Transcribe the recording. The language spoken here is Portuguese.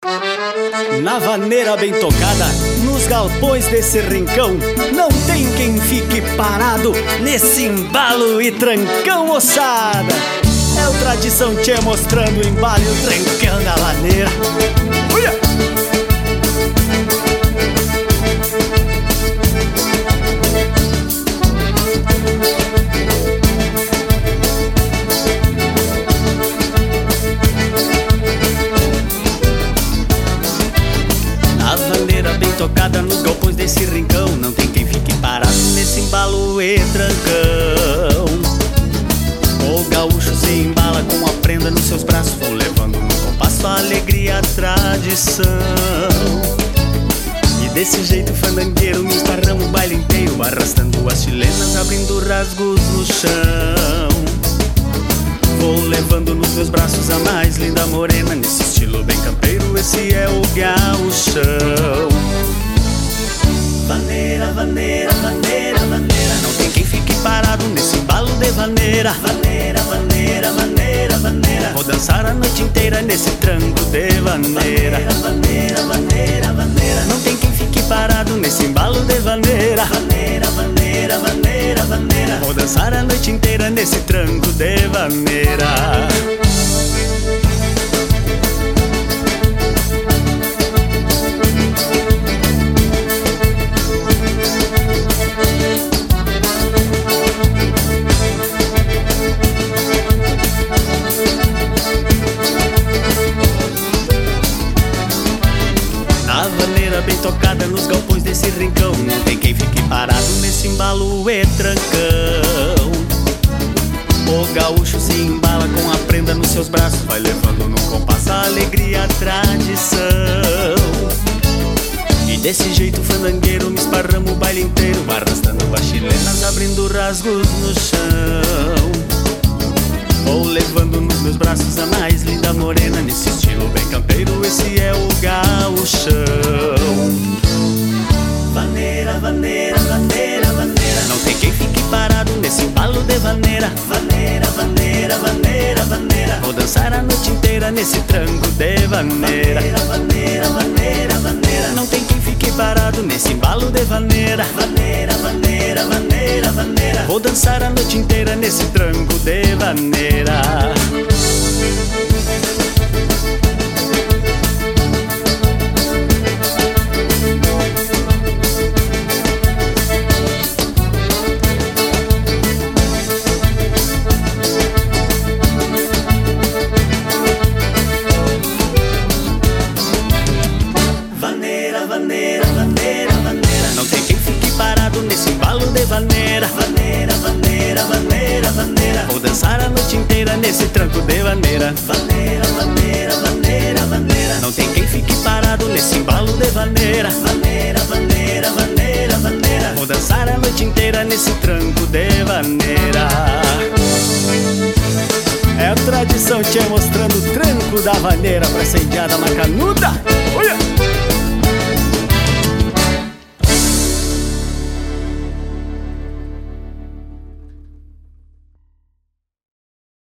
Na vaneira bem tocada, nos galpões desse rincão, não tem quem fique parado nesse embalo e trancão, moçada. É o Tradição Tchê mostrando o embalo e o trancão da vaneira. Uia! A vaneira bem tocada nos galpões desse rincão, não tem quem fique parado nesse embalo e trancão. O gaúcho se embala com a prenda nos seus braços, vão levando no compasso a alegria, a tradição. E desse jeito fandangueiro nos parramos o baile inteiro, arrastando as chilenas, abrindo rasgos no chão. Vou levando nos meus braços a mais linda morena, nesse estilo bem campeiro, esse é o gauchão. Vaneira, vaneira, vaneira, vaneira, não tem quem fique parado nesse embalo de vaneira. Vaneira, vaneira, vaneira, vaneira, vou dançar a noite inteira nesse tranco de vaneira. Vaneira, vaneira, vaneira, não tem quem fique parado nesse embalo de vaneira. Vaneira, vaneira, vaneira, vaneira, vou dançar a noite inteira nesse tranco de vaneira. A vaneira bem tocada nos galpões desse rincão, não tem quem fique parado nesse embalo e trancão. O gaúcho se embala com a prenda nos seus braços, vai levando no compasso a alegria, a tradição. E desse jeito fandangueiro me esparramo o baile inteiro, arrastando as chilenas, abrindo rasgos no chão. Vou levando nos meus braços a mais linda morena, nesse estilo bem campeiro, esse é o gauchão. Vaneira, vaneira, vaneira, vaneira, não tem quem fique parado nesse embalo de vaneira. Vaneira, vaneira, vaneira, vaneira, vou dançar a noite inteira nesse tranco de vaneira. Vaneira, vaneira, vaneira, não tem quem fique parado nesse embalo de vaneira. Vaneira, vaneira, vaneira, vaneira, vou dançar a noite inteira nesse tranco de vaneira. Vaneira, vaneira, vaneira, vaneira, não tem quem fique parado nesse embalo de vaneira. Vaneira, vaneira, vaneira, vaneira, vou dançar a noite inteira nesse tranco de vaneira. Vaneira, vaneira, vaneira, vaneira, não tem quem fique parado nesse embalo de vaneira. Vaneira, vaneira, vaneira, vaneira, vou dançar a noite inteira nesse tranco de vaneira. É a Tradição Tchê mostrando o tranco da vaneira pra essa indiada macanuda. Olha!